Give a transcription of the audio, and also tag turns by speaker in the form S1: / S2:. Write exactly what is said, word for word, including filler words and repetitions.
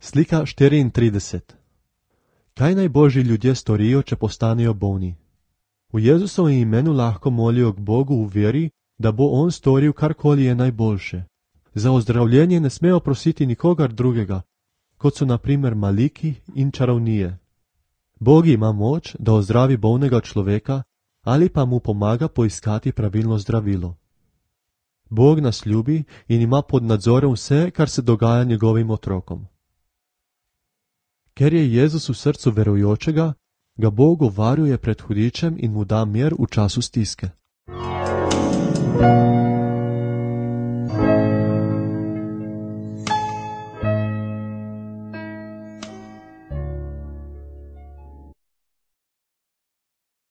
S1: Slika štiriintrideset. Kaj naj božji ljudje storijo, če postanejo bolni? V Jezusovem imenu lahko molijo k Bogu v veri, da bo on storil karkoli je najboljše. Za ozdravljenje ne smejo prositi nikogar drugega, kot so na primer maliki in čarovnije. Bog ima moč, da ozdravi bolnega človeka ali pa mu pomaga poiskati pravilno zdravilo. Bog nas ljubi in ima pod nadzorom vse, kar se dogaja njegovim otrokom. Ker je Jezus v srcu verujočega, ga Bog varuje pred hudičem in mu da mir v času stiske.